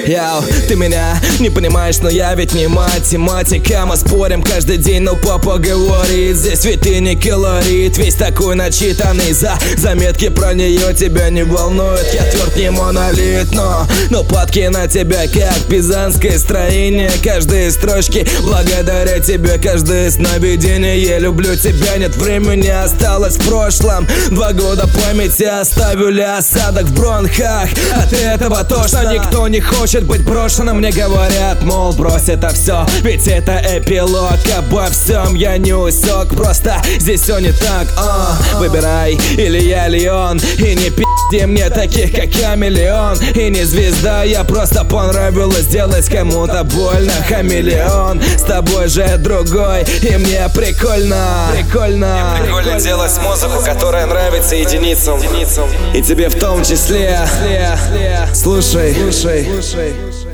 Яу, ты меня не понимаешь, но я ведь не математика. Мы спорим каждый день, но папа говорит, здесь ведь ты не килорит. Весь такой начитанный, заметки про нее тебя не волнует. Я тверд не монолит, но падки на тебя как пизанское строение. Каждые строчки благодаря тебе, каждое сновидение. Я люблю тебя, нет времени осталось в прошлом. 2 года памяти оставили осадок в бронхах. От этого то, что никто не хочет быть брошенным. Мне говорят, мол, брось это все, ведь это эпилог. Обо всем я не усек, просто здесь все не так. Выбирай, или я Леон, и не пи***ди мне таких, как я, миллион. И не звезда, я просто понравилось сделать кому-то больно. Хамелеон, с тобой же другой, и мне прикольно. Прикольно делать музыку, которая нравится единицам, и тебе в том числе. Слушай.